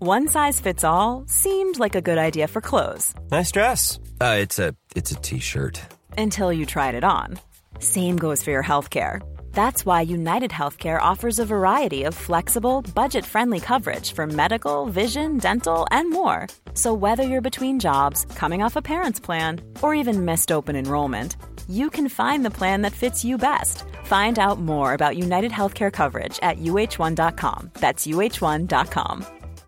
One size fits all seemed like a good idea for clothes. Nice dress. It's a t-shirt. Until you tried it on. Same goes for your healthcare. That's why United Healthcare offers a variety of flexible, budget-friendly coverage for medical, vision, dental, and more. So whether you're between jobs, coming off a parent's plan, or even missed open enrollment, you can find the plan that fits you best. Find out more about United Healthcare coverage at uh1.com. That's uh1.com.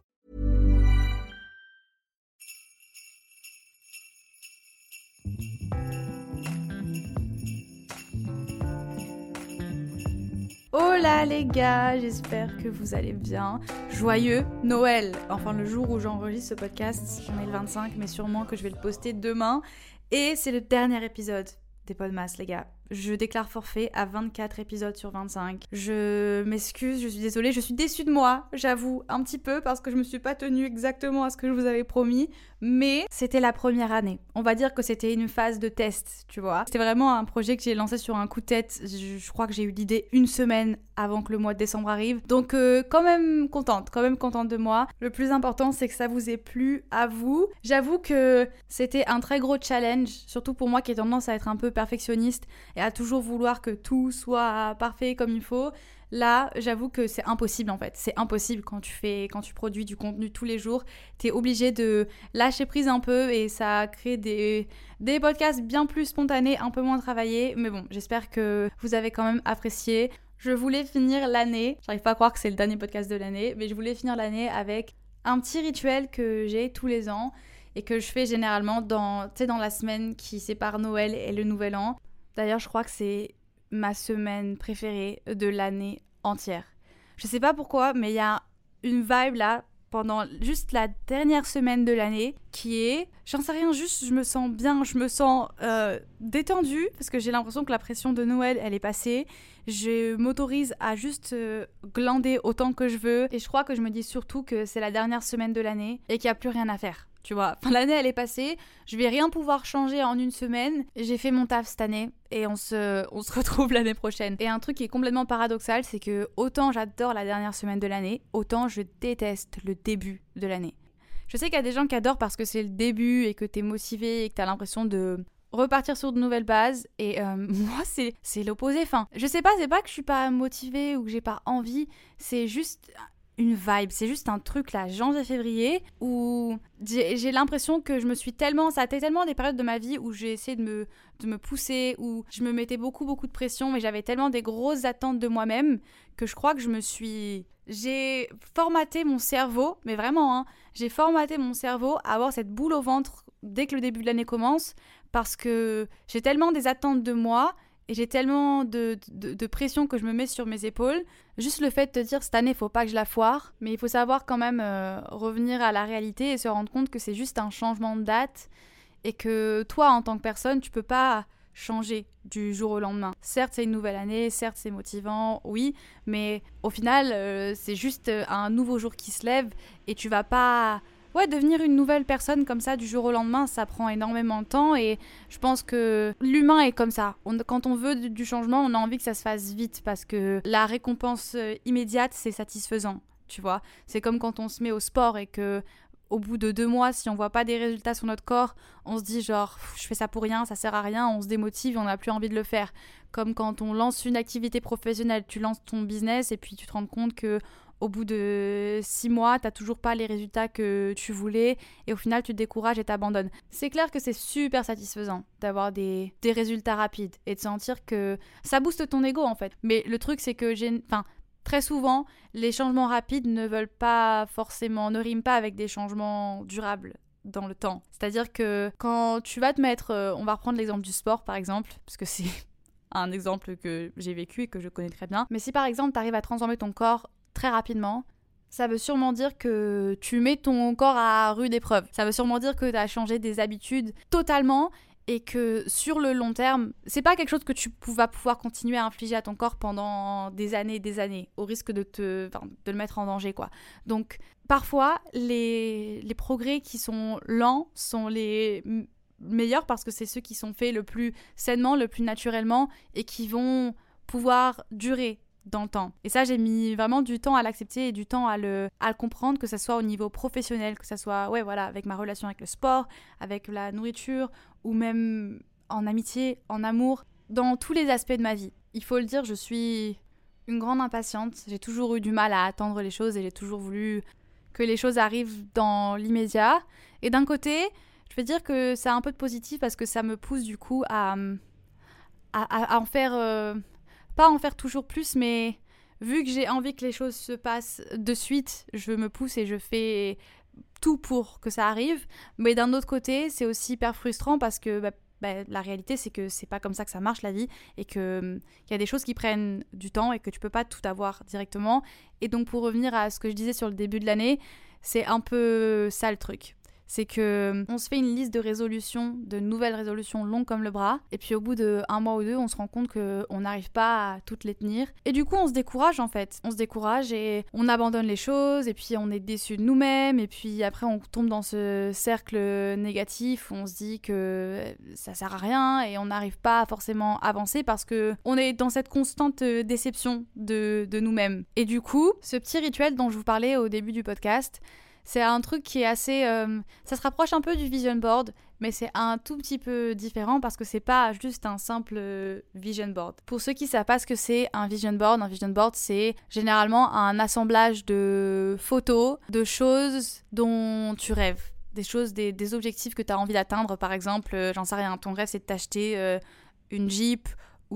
Hola les gars, j'espère que vous allez bien. Joyeux Noël. Enfin, le jour où j'enregistre ce podcast, j'en ai le 25, mais sûrement que je vais le poster demain. Et c'est le dernier épisode des Podmas, les gars. Je déclare forfait à 24 épisodes sur 25. Je m'excuse, je suis désolée, je suis déçue de moi, j'avoue, un petit peu, parce que je me suis pas tenue exactement à ce que je vous avais promis, mais c'était la première année. On va dire que c'était une phase de test, tu vois. C'était vraiment un projet que j'ai lancé sur un coup de tête. Je crois que j'ai eu l'idée une semaine avant que le mois de décembre arrive. Donc quand même contente de moi. Le plus important, c'est que ça vous ait plu à vous. J'avoue que c'était un très gros challenge, surtout pour moi qui ai tendance à être un peu perfectionniste et à toujours vouloir que tout soit parfait comme il faut. Là, j'avoue que c'est impossible en fait. C'est impossible quand tu produis du contenu tous les jours. T'es obligé de lâcher prise un peu et ça crée des podcasts bien plus spontanés, un peu moins travaillés. Mais bon, j'espère que vous avez quand même apprécié. Je voulais finir l'année, j'arrive pas à croire que c'est le dernier podcast de l'année, mais je voulais finir l'année avec un petit rituel que j'ai tous les ans et que je fais généralement dans la semaine qui sépare Noël et le Nouvel An. D'ailleurs, je crois que c'est ma semaine préférée de l'année entière. Je sais pas pourquoi, mais il y a une vibe là, pendant juste la dernière semaine de l'année, qui est, j'en sais rien, juste je me sens bien, je me sens détendue, parce que j'ai l'impression que la pression de Noël, elle est passée. Je m'autorise à juste glander autant que je veux, et je crois que je me dis surtout que c'est la dernière semaine de l'année, et qu'il n'y a plus rien à faire. Tu vois, enfin, l'année elle est passée, je vais rien pouvoir changer en une semaine. J'ai fait mon taf cette année et on se retrouve l'année prochaine. Et un truc qui est complètement paradoxal, c'est que autant j'adore la dernière semaine de l'année, autant je déteste le début de l'année. Je sais qu'il y a des gens qui adorent parce que c'est le début et que t'es motivé et que t'as l'impression de repartir sur de nouvelles bases. Et moi, c'est l'opposé. Enfin, je sais pas, c'est pas que je suis pas motivée ou que j'ai pas envie, c'est juste une vibe, c'est juste un truc là, janvier-février, où j'ai l'impression que je me suis tellement, ça a été tellement des périodes de ma vie où j'ai essayé de me pousser, où je me mettais beaucoup de pression, mais j'avais tellement des grosses attentes de moi-même que je crois que j'ai formaté mon cerveau, mais vraiment, hein, j'ai formaté mon cerveau à avoir cette boule au ventre dès que le début de l'année commence, parce que j'ai tellement des attentes de moi. Et j'ai tellement de pression que je me mets sur mes épaules. Juste le fait de te dire, cette année, il faut pas que je la foire. Mais il faut savoir quand même revenir à la réalité et se rendre compte que c'est juste un changement de date. Et que toi, en tant que personne, tu peux pas changer du jour au lendemain. Certes, c'est une nouvelle année, certes, c'est motivant, oui. Mais au final, c'est juste un nouveau jour qui se lève. Et tu vas pas... Ouais, devenir une nouvelle personne comme ça du jour au lendemain, ça prend énormément de temps et je pense que l'humain est comme ça. Quand on veut du changement, on a envie que ça se fasse vite parce que la récompense immédiate, c'est satisfaisant, tu vois. C'est comme quand on se met au sport et que au bout de 2 mois, si on voit pas des résultats sur notre corps, on se dit genre je fais ça pour rien, ça sert à rien, on se démotive, on n'a plus envie de le faire. Comme quand on lance une activité professionnelle, tu lances ton business et puis tu te rends compte que au bout de 6 mois, t'as toujours pas les résultats que tu voulais et au final tu te décourages et t'abandonnes. C'est clair que c'est super satisfaisant d'avoir des résultats rapides et de sentir que ça booste ton ego en fait. Mais le truc c'est que très souvent, les changements rapides ne riment pas avec des changements durables dans le temps. C'est-à-dire que quand tu vas te mettre, on va reprendre l'exemple du sport par exemple, parce que c'est un exemple que j'ai vécu et que je connais très bien. Mais si par exemple t'arrives à transformer ton corps très rapidement, ça veut sûrement dire que tu mets ton corps à rude épreuve. Ça veut sûrement dire que tu as changé des habitudes totalement et que sur le long terme, c'est pas quelque chose que tu vas pouvoir continuer à infliger à ton corps pendant des années, au risque de le mettre en danger, quoi. Donc, parfois, les progrès qui sont lents sont les meilleurs parce que c'est ceux qui sont faits le plus sainement, le plus naturellement et qui vont pouvoir durer dans le temps. Et ça, j'ai mis vraiment du temps à l'accepter et du temps à le comprendre, que ça soit au niveau professionnel, que ça soit avec ma relation avec le sport, avec la nourriture, ou même en amitié, en amour, dans tous les aspects de ma vie. Il faut le dire, je suis une grande impatiente. J'ai toujours eu du mal à attendre les choses et j'ai toujours voulu que les choses arrivent dans l'immédiat. Et d'un côté, je veux dire que ça a un peu de positif parce que ça me pousse du coup à en faire... pas en faire toujours plus, mais vu que j'ai envie que les choses se passent de suite, je me pousse et je fais tout pour que ça arrive. Mais d'un autre côté, c'est aussi hyper frustrant parce que la réalité, c'est que c'est pas comme ça que ça marche la vie et qu'il y a des choses qui prennent du temps et que tu peux pas tout avoir directement. Et donc pour revenir à ce que je disais sur le début de l'année, c'est un peu ça le truc. C'est que on se fait une liste de résolutions, de nouvelles résolutions longues comme le bras, et puis au bout d'1 mois ou 2, on se rend compte qu'on n'arrive pas à toutes les tenir. Et du coup, on se décourage en fait. On se décourage et on abandonne les choses, et puis on est déçu de nous-mêmes, et puis après on tombe dans ce cercle négatif où on se dit que ça sert à rien, et on n'arrive pas forcément à avancer parce que on est dans cette constante déception de nous-mêmes. Et du coup, ce petit rituel dont je vous parlais au début du podcast, c'est un truc qui est assez... ça se rapproche un peu du vision board, mais c'est un tout petit peu différent parce que c'est pas juste un simple vision board. Pour ceux qui savent pas ce que c'est un vision board, c'est généralement un assemblage de photos, de choses dont tu rêves. Des choses, des objectifs que tu as envie d'atteindre. Par exemple, j'en sais rien, ton rêve c'est de t'acheter une Jeep,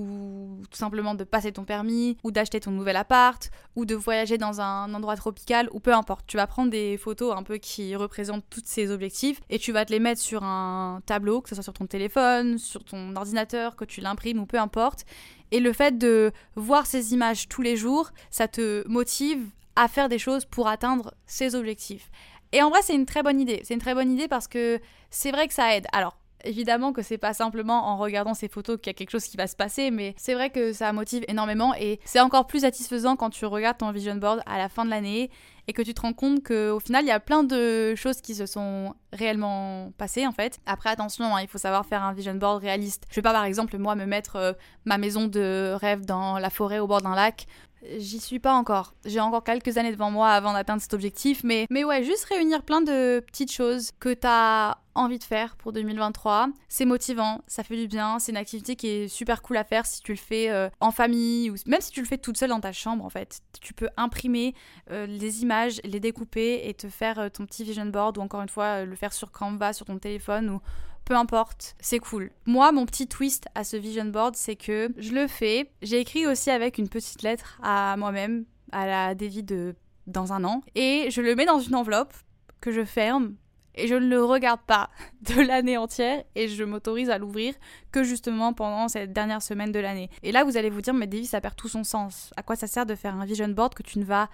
ou tout simplement de passer ton permis, ou d'acheter ton nouvel appart, ou de voyager dans un endroit tropical, ou peu importe. Tu vas prendre des photos un peu qui représentent tous ces objectifs et tu vas te les mettre sur un tableau, que ce soit sur ton téléphone, sur ton ordinateur, que tu l'imprimes ou peu importe. Et le fait de voir ces images tous les jours, ça te motive à faire des choses pour atteindre ces objectifs. Et en vrai, c'est une très bonne idée. C'est une très bonne idée parce que c'est vrai que ça aide. Alors, évidemment que c'est pas simplement en regardant ces photos qu'il y a quelque chose qui va se passer, mais c'est vrai que ça motive énormément et c'est encore plus satisfaisant quand tu regardes ton vision board à la fin de l'année et que tu te rends compte qu'au final il y a plein de choses qui se sont réellement passées en fait. Après attention, il faut savoir faire un vision board réaliste. Je vais pas par exemple moi me mettre ma maison de rêve dans la forêt au bord d'un lac. J'y suis pas encore. J'ai encore quelques années devant moi avant d'atteindre cet objectif, mais ouais, juste réunir plein de petites choses que t'as envie de faire pour 2023. C'est motivant, ça fait du bien, c'est une activité qui est super cool à faire si tu le fais en famille ou même si tu le fais toute seule dans ta chambre en fait. Tu peux imprimer les images, les découper et te faire ton petit vision board ou encore une fois le faire sur Canva, sur ton téléphone ou peu importe, c'est cool. Moi, mon petit twist à ce vision board, c'est que je le fais. J'ai écrit aussi avec une petite lettre à moi-même, à la Davy dans un an. Et je le mets dans une enveloppe que je ferme et je ne le regarde pas de l'année entière et je m'autorise à l'ouvrir que justement pendant cette dernière semaine de l'année. Et là, vous allez vous dire, mais Davy, ça perd tout son sens. À quoi ça sert de faire un vision board que tu ne vas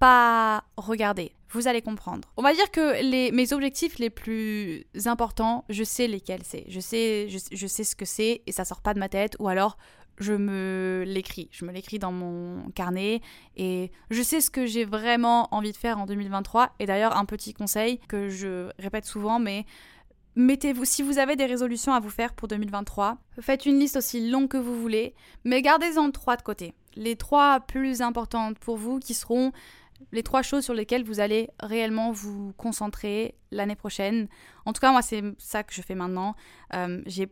pas regarder? Vous allez comprendre. On va dire que mes objectifs les plus importants, je sais lesquels c'est. Je sais ce que c'est et ça sort pas de ma tête ou alors je me l'écris dans mon carnet et je sais ce que j'ai vraiment envie de faire en 2023. Et d'ailleurs, un petit conseil que je répète souvent, mais mettez-vous, si vous avez des résolutions à vous faire pour 2023, faites une liste aussi longue que vous voulez, mais gardez-en 3 de côté. Les 3 plus importantes pour vous qui seront les 3 choses sur lesquelles vous allez réellement vous concentrer l'année prochaine. En tout cas, moi, c'est ça que je fais maintenant. Je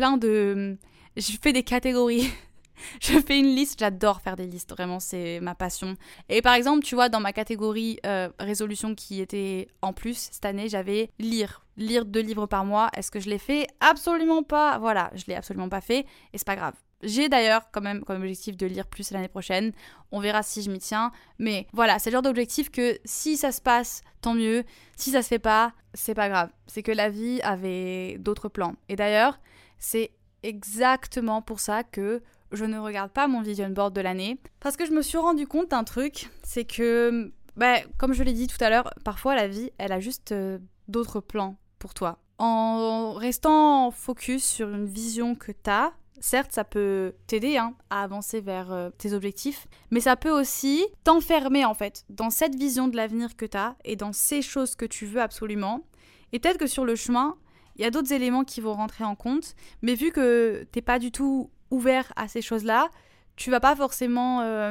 fais des catégories. Je fais une liste. J'adore faire des listes. Vraiment, c'est ma passion. Et par exemple, tu vois, dans ma catégorie résolution qui était en plus, cette année, j'avais lire 2 livres par mois. Est-ce que je l'ai fait? Absolument pas. Voilà, je l'ai absolument pas fait. Et c'est pas grave. J'ai d'ailleurs quand même comme objectif de lire plus l'année prochaine. On verra si je m'y tiens. Mais voilà, c'est le genre d'objectif que si ça se passe, tant mieux. Si ça se fait pas, c'est pas grave. C'est que la vie avait d'autres plans. Et d'ailleurs, c'est exactement pour ça que je ne regarde pas mon vision board de l'année. Parce que je me suis rendu compte d'un truc. C'est que, comme je l'ai dit tout à l'heure, parfois la vie, elle a juste d'autres plans pour toi. En restant focus sur une vision que t'as, certes, ça peut t'aider à avancer vers tes objectifs, mais ça peut aussi t'enfermer en fait dans cette vision de l'avenir que t'as et dans ces choses que tu veux absolument. Et peut-être que sur le chemin, il y a d'autres éléments qui vont rentrer en compte, mais vu que t'es pas du tout ouvert à ces choses-là, tu vas pas forcément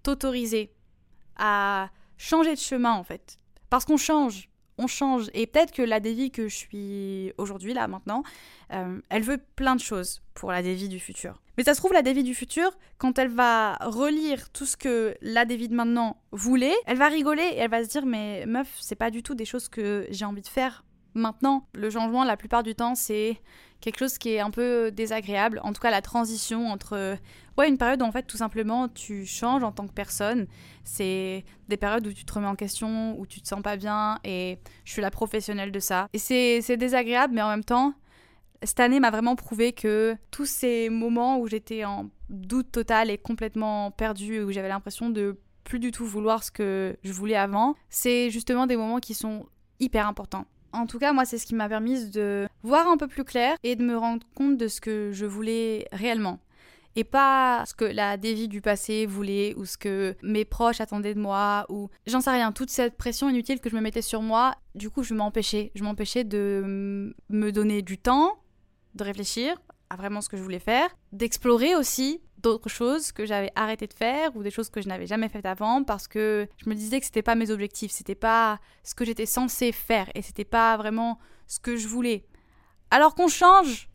t'autoriser à changer de chemin en fait. Parce qu'on change. Et peut-être que la Davy que je suis aujourd'hui, là, maintenant, elle veut plein de choses pour la Davy du futur. Mais ça se trouve, la Davy du futur, quand elle va relire tout ce que la Davy de maintenant voulait, elle va rigoler et elle va se dire « Mais meuf, c'est pas du tout des choses que j'ai envie de faire maintenant. » Le changement, la plupart du temps, c'est quelque chose qui est un peu désagréable. En tout cas, la transition entre... une période où, en fait, tout simplement, tu changes en tant que personne. C'est des périodes où tu te remets en question, où tu te sens pas bien, et je suis la professionnelle de ça. Et c'est désagréable, mais en même temps, cette année m'a vraiment prouvé que tous ces moments où j'étais en doute total et complètement perdue, où j'avais l'impression de plus du tout vouloir ce que je voulais avant, c'est justement des moments qui sont hyper importants. En tout cas, moi, c'est ce qui m'a permis de voir un peu plus clair et de me rendre compte de ce que je voulais réellement. Et pas ce que la Davy du passé voulait ou ce que mes proches attendaient de moi ou j'en sais rien, toute cette pression inutile que je me mettais sur moi, du coup je m'empêchais de me donner du temps, de réfléchir à vraiment ce que je voulais faire, d'explorer aussi d'autres choses que j'avais arrêté de faire ou des choses que je n'avais jamais faites avant parce que je me disais que c'était pas mes objectifs, c'était pas ce que j'étais censée faire et c'était pas vraiment ce que je voulais. Alors qu'on change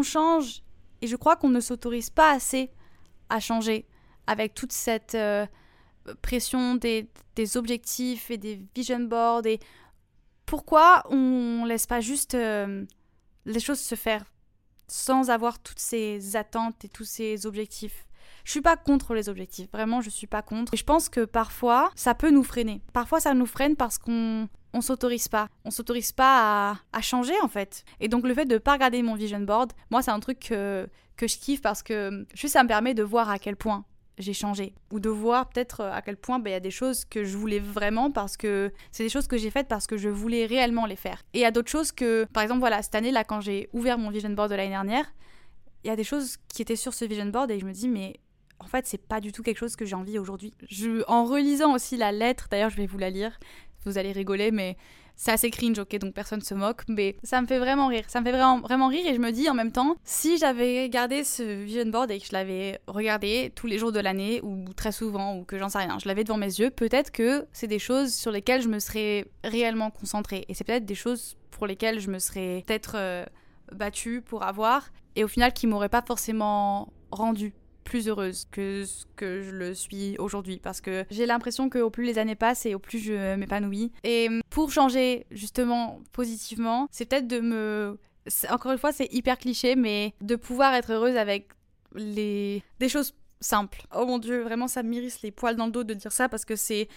et je crois qu'on ne s'autorise pas assez à changer avec toute cette pression des objectifs et des vision boards et pourquoi on laisse pas juste les choses se faire sans avoir toutes ces attentes et tous ces objectifs. Je suis pas contre les objectifs, vraiment je suis pas contre. Et je pense que parfois ça peut nous freiner. Parfois ça nous freine parce qu'on s'autorise pas. On s'autorise pas à changer en fait. Et donc le fait de pas regarder mon vision board, moi c'est un truc que je kiffe parce que juste ça me permet de voir à quel point j'ai changé. Ou de voir peut-être à quel point y a des choses que je voulais vraiment parce que c'est des choses que j'ai faites parce que je voulais réellement les faire. Et il y a d'autres choses que, par exemple voilà, cette année là quand j'ai ouvert mon vision board de l'année dernière, il y a des choses qui étaient sur ce vision board et je me dis mais en fait c'est pas du tout quelque chose que j'ai envie aujourd'hui. En relisant aussi la lettre, d'ailleurs je vais vous la lire, vous allez rigoler mais c'est assez cringe, ok, donc personne se moque, mais ça me fait vraiment rire. Ça me fait vraiment rire et je me dis en même temps, si j'avais gardé ce vision board et que je l'avais regardé tous les jours de l'année ou très souvent ou que j'en sais rien, je l'avais devant mes yeux, peut-être que c'est des choses sur lesquelles je me serais réellement concentrée. Et c'est peut-être des choses pour lesquelles je me serais peut-être battue pour avoir et au final qui m'auraient pas forcément rendue plus heureuse que ce que je le suis aujourd'hui parce que j'ai l'impression qu'au plus les années passent et au plus je m'épanouis et pour changer justement positivement c'est peut-être encore une fois c'est hyper cliché mais de pouvoir être heureuse avec des choses simples. Oh mon dieu, vraiment ça m'irrisse les poils dans le dos de dire ça parce que c'est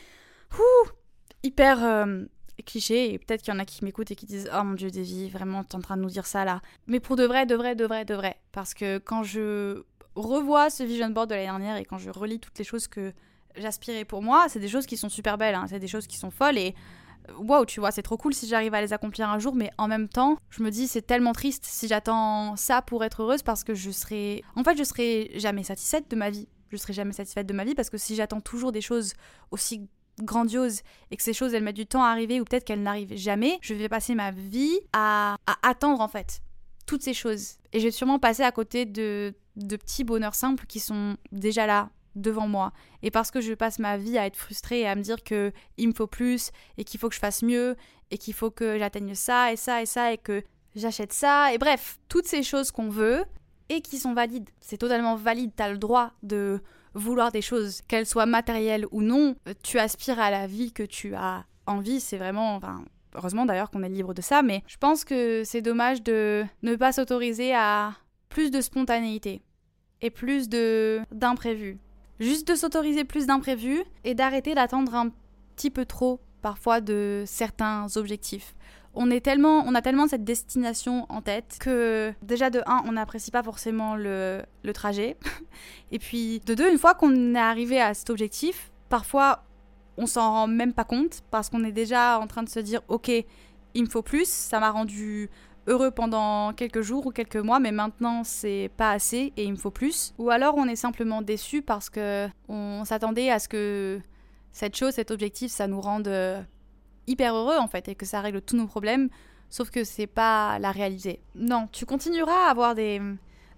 hyper cliché et peut-être qu'il y en a qui m'écoutent et qui disent oh mon dieu Davy, vraiment t'es en train de nous dire ça là, mais pour de vrai parce que quand je revois ce vision board de l'année dernière et quand je relis toutes les choses que j'aspirais pour moi, c'est des choses qui sont super belles, hein, c'est des choses qui sont folles et waouh, tu vois, c'est trop cool si j'arrive à les accomplir un jour, mais en même temps, je me dis c'est tellement triste si j'attends ça pour être heureuse parce que je serai jamais satisfaite de ma vie. Je serai jamais satisfaite de ma vie parce que si j'attends toujours des choses aussi grandioses et que ces choses elles mettent du temps à arriver ou peut-être qu'elles n'arrivent jamais, je vais passer ma vie à attendre en fait toutes ces choses et je vais sûrement passer à côté de petits bonheurs simples qui sont déjà là devant moi et parce que je passe ma vie à être frustrée et à me dire que il me faut plus et qu'il faut que je fasse mieux et qu'il faut que j'atteigne ça et ça et ça et que j'achète ça et bref, toutes ces choses qu'on veut et qui sont valides, c'est totalement valide, t'as le droit de vouloir des choses, qu'elles soient matérielles ou non, tu aspires à la vie que tu as envie, c'est vraiment, heureusement d'ailleurs qu'on est libre de ça, mais je pense que c'est dommage de ne pas s'autoriser à plus de spontanéité et plus d'imprévus. Juste de s'autoriser plus d'imprévus et d'arrêter d'attendre un petit peu trop parfois de certains objectifs. On a tellement cette destination en tête que déjà de 1, on n'apprécie pas forcément le trajet. Et puis de 2, une fois qu'on est arrivé à cet objectif, parfois on s'en rend même pas compte parce qu'on est déjà en train de se dire ok, il me faut plus, ça m'a rendu heureux pendant quelques jours ou quelques mois, mais maintenant c'est pas assez et il me faut plus. Ou alors on est simplement déçu parce que on s'attendait à ce que cette chose, cet objectif, ça nous rende hyper heureux en fait et que ça règle tous nos problèmes, sauf que c'est pas la réalité. Non, tu continueras à avoir des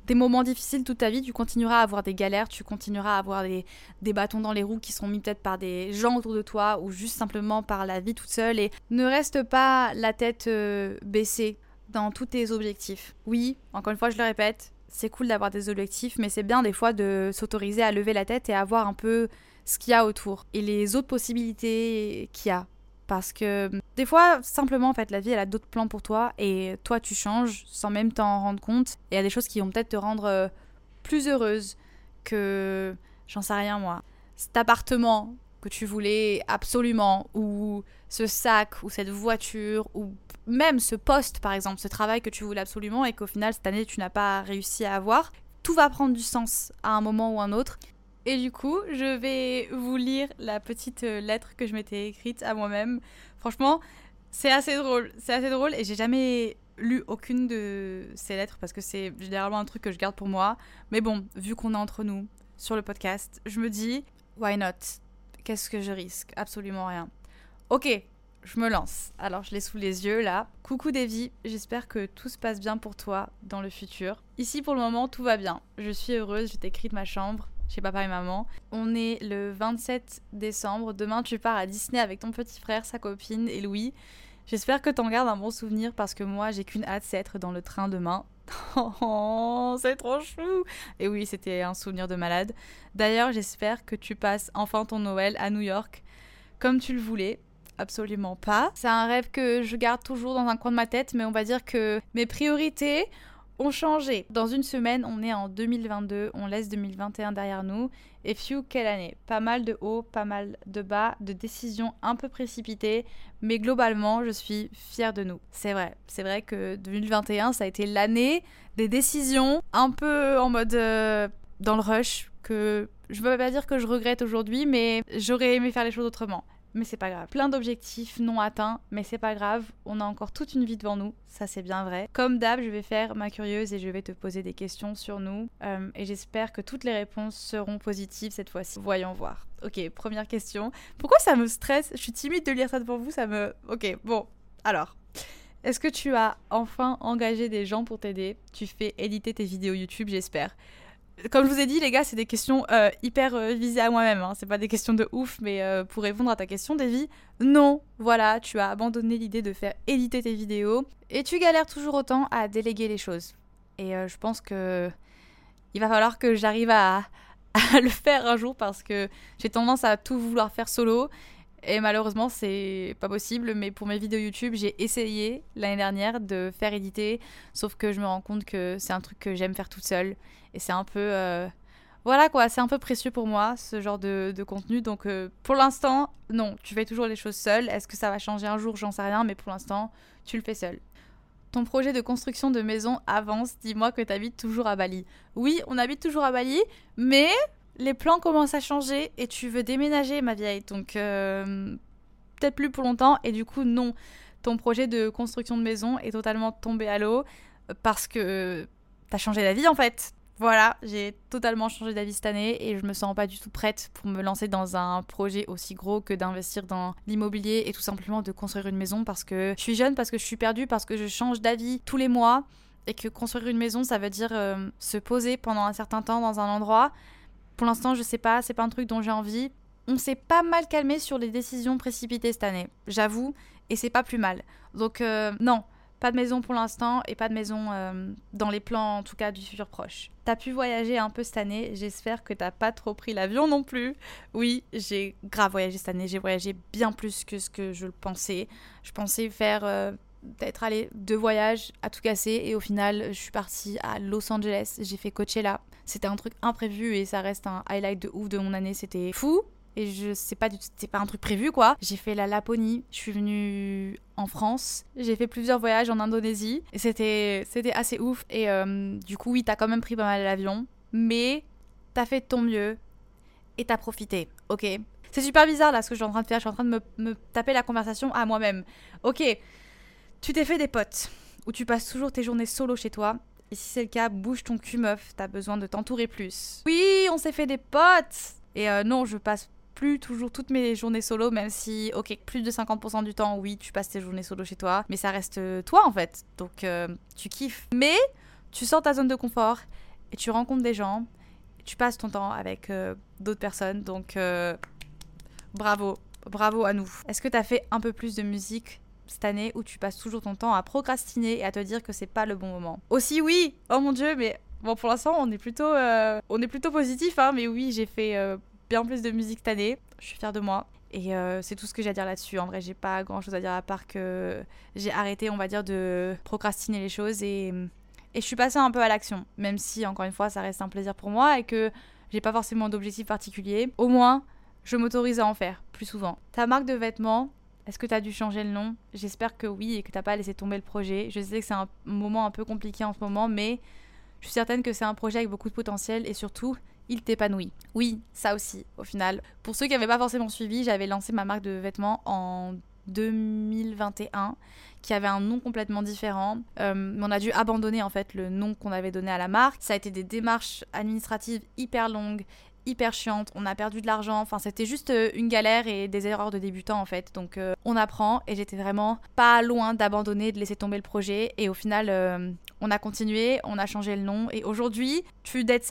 des moments difficiles toute ta vie, tu continueras à avoir des galères, tu continueras à avoir des bâtons dans les roues qui seront mis peut-être par des gens autour de toi ou juste simplement par la vie toute seule. Et ne reste pas la tête baissée dans tous tes objectifs. Oui, encore une fois, je le répète, c'est cool d'avoir des objectifs, mais c'est bien des fois de s'autoriser à lever la tête et à voir un peu ce qu'il y a autour et les autres possibilités qu'il y a. Parce que des fois, simplement, en fait, la vie, elle a d'autres plans pour toi et toi, tu changes sans même t'en rendre compte. Et il y a des choses qui vont peut-être te rendre plus heureuse que, j'en sais rien moi, cet appartement que tu voulais absolument, ou ce sac, ou cette voiture, ou même ce poste, par exemple, ce travail que tu voulais absolument et qu'au final, cette année, tu n'as pas réussi à avoir. Tout va prendre du sens à un moment ou un autre. Et du coup, je vais vous lire la petite lettre que je m'étais écrite à moi-même. Franchement, c'est assez drôle. C'est assez drôle et j'ai jamais lu aucune de ces lettres parce que c'est généralement un truc que je garde pour moi. Mais bon, vu qu'on est entre nous sur le podcast, je me dis, why not? Qu'est-ce que je risque? Absolument rien. Ok, je me lance. Alors, je l'ai sous les yeux là. Coucou Davy, j'espère que tout se passe bien pour toi dans le futur. Ici, pour le moment, tout va bien. Je suis heureuse, je t'écris de ma chambre. Chez papa et maman. On est le 27 décembre. Demain, tu pars à Disney avec ton petit frère, sa copine et Louis. J'espère que t'en gardes un bon souvenir parce que moi, j'ai qu'une hâte, c'est être dans le train demain. Oh, c'est trop chou! Et oui, c'était un souvenir de malade. D'ailleurs, j'espère que tu passes enfin ton Noël à New York comme tu le voulais. Absolument pas. C'est un rêve que je garde toujours dans un coin de ma tête, mais on va dire que mes priorités ont changé. Dans une semaine, on est en 2022, on laisse 2021 derrière nous. Et phew, quelle année! Pas mal de hauts, pas mal de bas, de décisions un peu précipitées, mais globalement, je suis fière de nous. C'est vrai que 2021, ça a été l'année des décisions, un peu en mode dans le rush, que je ne veux pas dire que je regrette aujourd'hui, mais j'aurais aimé faire les choses autrement. Mais c'est pas grave. Plein d'objectifs non atteints, mais c'est pas grave. On a encore toute une vie devant nous, ça c'est bien vrai. Comme d'hab, je vais faire ma curieuse et je vais te poser des questions sur nous. Et j'espère que toutes les réponses seront positives cette fois-ci. Voyons voir. Ok, première question. Pourquoi ça me stresse? Je suis timide de lire ça devant vous, ça me... Ok, bon. Alors, est-ce que tu as enfin engagé des gens pour t'aider? Tu fais éditer tes vidéos YouTube, j'espère. Comme je vous ai dit, les gars, c'est des questions hyper visées à moi-même. Hein. C'est pas des questions de ouf, mais pour répondre à ta question, Davy, non. Voilà, tu as abandonné l'idée de faire éditer tes vidéos et tu galères toujours autant à déléguer les choses. Et je pense que il va falloir que j'arrive à le faire un jour parce que j'ai tendance à tout vouloir faire solo. Et malheureusement, c'est pas possible. Mais pour mes vidéos YouTube, j'ai essayé l'année dernière de faire éditer. Sauf que je me rends compte que c'est un truc que j'aime faire toute seule. Et c'est un peu... Voilà quoi, c'est un peu précieux pour moi, ce genre de contenu. Donc pour l'instant, non, tu fais toujours les choses seule. Est-ce que ça va changer un jour? J'en sais rien. Mais pour l'instant, tu le fais seule. Ton projet de construction de maison avance. Dis-moi que tu habites toujours à Bali. Oui, on habite toujours à Bali. Mais... les plans commencent à changer et tu veux déménager, ma vieille. Donc, peut-être plus pour longtemps. Et du coup, non. Ton projet de construction de maison est totalement tombé à l'eau parce que t'as changé d'avis, en fait. Voilà, j'ai totalement changé d'avis cette année et je me sens pas du tout prête pour me lancer dans un projet aussi gros que d'investir dans l'immobilier et tout simplement de construire une maison parce que je suis jeune, parce que je suis perdue, parce que je change d'avis tous les mois et que construire une maison, ça veut dire se poser pendant un certain temps dans un endroit. Pour l'instant, je sais pas, c'est pas un truc dont j'ai envie. On s'est pas mal calmé sur les décisions précipitées cette année, j'avoue, et c'est pas plus mal. Donc non, pas de maison pour l'instant et pas de maison dans les plans en tout cas du futur proche. T'as pu voyager un peu cette année, j'espère que t'as pas trop pris l'avion non plus. Oui, j'ai grave voyagé cette année, j'ai voyagé bien plus que ce que je le pensais. Je pensais faire... d'être allée 2 voyages à tout casser et au final je suis partie à Los Angeles, j'ai fait Coachella, c'était un truc imprévu et ça reste un highlight de ouf de mon année, c'était fou et je sais pas du tout, c'était pas un truc prévu quoi. J'ai fait la Laponie, je suis venue en France, j'ai fait plusieurs voyages en Indonésie et c'était assez ouf et du coup oui t'as quand même pris pas mal l'avion mais t'as fait de ton mieux et t'as profité, ok? C'est super bizarre là ce que je suis en train de faire, je suis en train de me taper la conversation à moi-même, ok? Tu t'es fait des potes, ou tu passes toujours tes journées solo chez toi. Et si c'est le cas, bouge ton cul meuf, t'as besoin de t'entourer plus. Oui, on s'est fait des potes. Et non, je passe plus toujours toutes mes journées solo, même si, ok, plus de 50% du temps, oui, tu passes tes journées solo chez toi. Mais ça reste toi en fait, donc tu kiffes. Mais tu sors ta zone de confort et tu rencontres des gens, tu passes ton temps avec d'autres personnes, donc bravo à nous. Est-ce que t'as fait un peu plus de musique cette année où tu passes toujours ton temps à procrastiner et à te dire que c'est pas le bon moment? Aussi oui, oh mon dieu, mais bon pour l'instant on est plutôt positif, hein, mais oui j'ai fait bien plus de musique cette année, je suis fière de moi. Et c'est tout ce que j'ai à dire là-dessus. En vrai, j'ai pas grand-chose à dire à part que j'ai arrêté, on va dire, de procrastiner les choses et je suis passée un peu à l'action. Même si, encore une fois, ça reste un plaisir pour moi et que j'ai pas forcément d'objectif particulier. Au moins, je m'autorise à en faire plus souvent. Ta marque de vêtements, est-ce que t'as dû changer le nom? J'espère que oui et que t'as pas laissé tomber le projet. Je sais que c'est un moment un peu compliqué en ce moment, mais je suis certaine que c'est un projet avec beaucoup de potentiel et surtout, il t'épanouit. Oui, ça aussi, au final. Pour ceux qui n'avaient pas forcément suivi, j'avais lancé ma marque de vêtements en 2021, qui avait un nom complètement différent. On a dû abandonner en fait le nom qu'on avait donné à la marque. Ça a été des démarches administratives hyper longues, hyper chiantes. On a perdu de l'argent. Enfin, c'était juste une galère et des erreurs de débutants en fait. Donc, on apprend et j'étais vraiment pas loin d'abandonner, de laisser tomber le projet. Et au final, on a continué, on a changé le nom. Et aujourd'hui, tu dates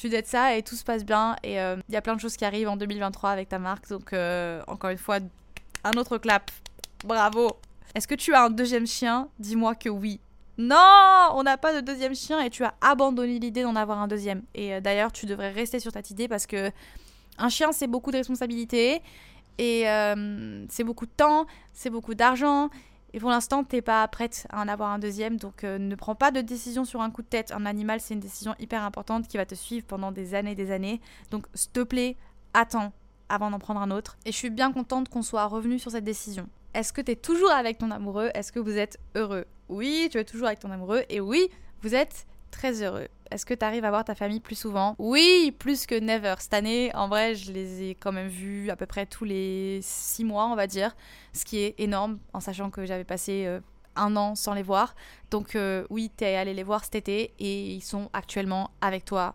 ça et tout se passe bien. Et il y a plein de choses qui arrivent en 2023 avec ta marque. Donc, encore une fois, un autre clap. Bravo. Est-ce que tu as un deuxième chien? Dis-moi que oui. Non, on n'a pas de deuxième chien et tu as abandonné l'idée d'en avoir un deuxième. Et d'ailleurs, tu devrais rester sur cette idée parce que un chien, c'est beaucoup de responsabilités et c'est beaucoup de temps, c'est beaucoup d'argent. Et pour l'instant, t'es pas prête à en avoir un deuxième, donc ne prends pas de décision sur un coup de tête. Un animal, c'est une décision hyper importante qui va te suivre pendant des années. Donc, s'il te plaît, attends avant d'en prendre un autre. Et je suis bien contente qu'on soit revenu sur cette décision. Est-ce que t'es toujours avec ton amoureux? Est-ce que vous êtes heureux? Oui, tu es toujours avec ton amoureux. Et oui, vous êtes très heureux. Est-ce que t'arrives à voir ta famille plus souvent? Oui, plus que never. Cette année, en vrai, je les ai quand même vus à peu près tous les 6 mois, on va dire. Ce qui est énorme, en sachant que j'avais passé 1 an sans les voir. Donc oui, t'es allé les voir cet été et ils sont actuellement avec toi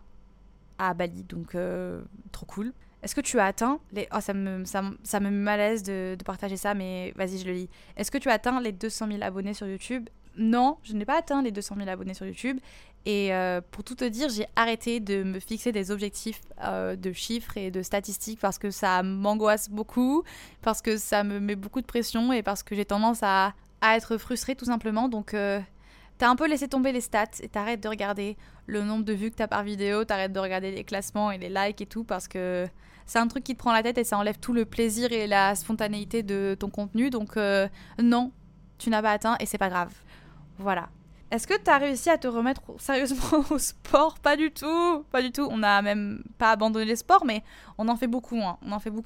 à Bali. Donc trop cool. Est-ce que tu as atteint les... Oh, ça me met mal à l'aise de partager ça, mais vas-y, je le lis. Est-ce que tu as atteint les 200 000 abonnés sur YouTube? Non, je n'ai pas atteint les 200 000 abonnés sur YouTube. Et pour tout te dire, j'ai arrêté de me fixer des objectifs de chiffres et de statistiques parce que ça m'angoisse beaucoup, parce que ça me met beaucoup de pression et parce que j'ai tendance à être frustrée tout simplement. Donc, t'as un peu laissé tomber les stats et t'arrêtes de regarder le nombre de vues que t'as par vidéo, t'arrêtes de regarder les classements et les likes et tout parce que c'est un truc qui te prend la tête et ça enlève tout le plaisir et la spontanéité de ton contenu. Donc, non, tu n'as pas atteint et c'est pas grave. Voilà. Est-ce que tu as réussi à te remettre sérieusement au sport? Pas du tout. On n'a même pas abandonné le sport, mais on en fait beaucoup moins.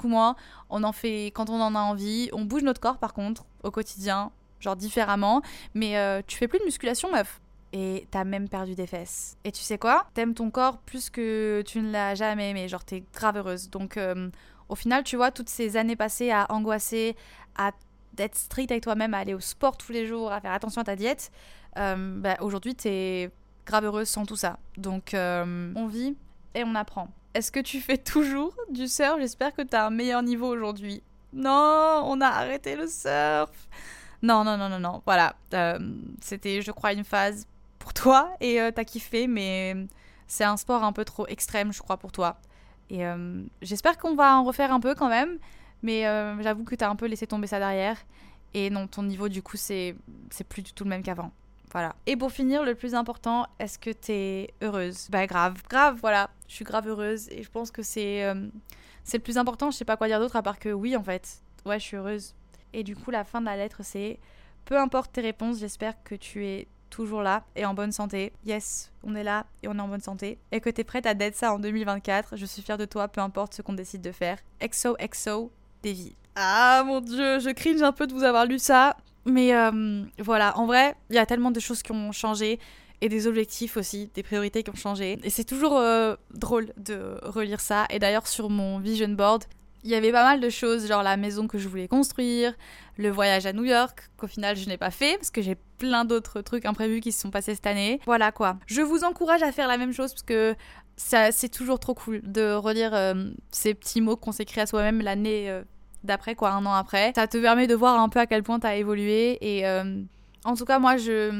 On en fait quand on en a envie. On bouge notre corps, par contre, au quotidien, genre différemment. Mais tu fais plus de musculation, meuf. Et t'as même perdu des fesses. Et tu sais quoi? T'aimes ton corps plus que tu ne l'as jamais aimé. Genre, t'es grave heureuse. Donc, au final, tu vois, toutes ces années passées à angoisser, à d'être strict avec toi-même, à aller au sport tous les jours, à faire attention à ta diète, aujourd'hui, t'es grave heureuse sans tout ça. Donc, on vit et on apprend. Est-ce que tu fais toujours du surf? J'espère que t'as un meilleur niveau aujourd'hui. Non, on a arrêté le surf. Non. Voilà. C'était, je crois, une phase pour toi et t'as kiffé, mais c'est un sport un peu trop extrême, je crois, pour toi. Et j'espère qu'on va en refaire un peu quand même, mais j'avoue que t'as un peu laissé tomber ça derrière. Et non, ton niveau, du coup, c'est plus du tout le même qu'avant. Voilà. Et pour finir, le plus important, est-ce que t'es heureuse? Bah grave, voilà. Je suis grave heureuse et je pense que c'est le plus important. Je sais pas quoi dire d'autre à part que oui, en fait. Ouais, je suis heureuse. Et du coup, la fin de la lettre, c'est peu importe tes réponses, j'espère que tu es toujours là et en bonne santé. Yes, on est là et on est en bonne santé. Et que t'es prête à date ça en 2024. Je suis fière de toi, peu importe ce qu'on décide de faire. XOXO, Davy. Ah mon dieu, je cringe un peu de vous avoir lu ça. Mais voilà, en vrai, il y a tellement de choses qui ont changé. Et des objectifs aussi, des priorités qui ont changé. Et c'est toujours drôle de relire ça. Et d'ailleurs, sur mon vision board, il y avait pas mal de choses, genre la maison que je voulais construire, le voyage à New York, qu'au final je n'ai pas fait, parce que j'ai plein d'autres trucs imprévus qui se sont passés cette année. Voilà quoi. Je vous encourage à faire la même chose, parce que c'est toujours trop cool de relire ces petits mots qu'on s'écrit à soi-même l'année d'après, quoi, 1 an après. Ça te permet de voir un peu à quel point t'as évolué, et en tout cas, moi,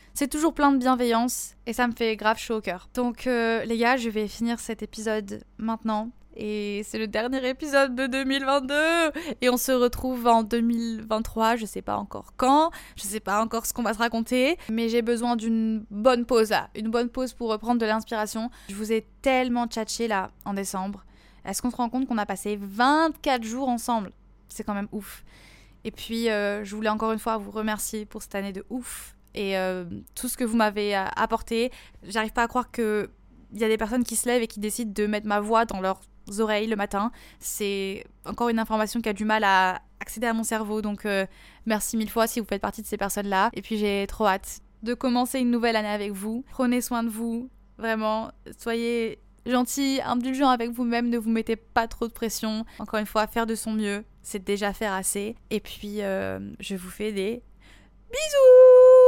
c'est toujours plein de bienveillance et ça me fait grave chaud au cœur. Donc les gars, je vais finir cet épisode maintenant. Et c'est le dernier épisode de 2022 et on se retrouve en 2023, je sais pas encore quand, je sais pas encore ce qu'on va se raconter, mais j'ai besoin d'une bonne pause là, une bonne pause pour reprendre de l'inspiration. Je vous ai tellement tchatché là en décembre. Est-ce qu'on se rend compte qu'on a passé 24 jours ensemble ? C'est quand même ouf. Et puis je voulais encore une fois vous remercier pour cette année de ouf et tout ce que vous m'avez apporté. J'arrive pas à croire qu'il y a des personnes qui se lèvent et qui décident de mettre ma voix dans leurs oreilles le matin. C'est encore une information qui a du mal à accéder à mon cerveau, donc merci mille fois si vous faites partie de ces personnes-là. Et puis j'ai trop hâte de commencer une nouvelle année avec vous. Prenez soin de vous, vraiment, soyez gentils, indulgents avec vous-même, ne vous mettez pas trop de pression. Encore une fois, faire de son mieux, c'est déjà faire assez. Et puis je vous fais des bisous.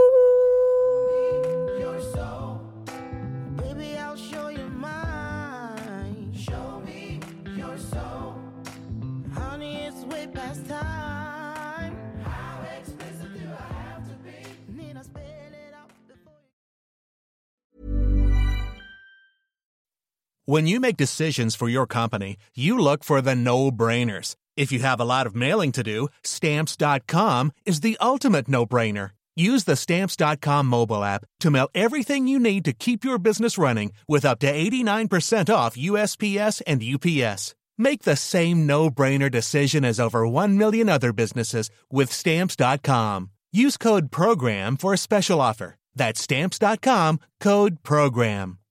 When you make decisions for your company, you look for the no-brainers. If you have a lot of mailing to do, Stamps.com is the ultimate no-brainer. Use the Stamps.com mobile app to mail everything you need to keep your business running with up to 89% off USPS and UPS. Make the same no-brainer decision as over 1 million other businesses with Stamps.com. Use code PROGRAM for a special offer. That's Stamps.com, code PROGRAM.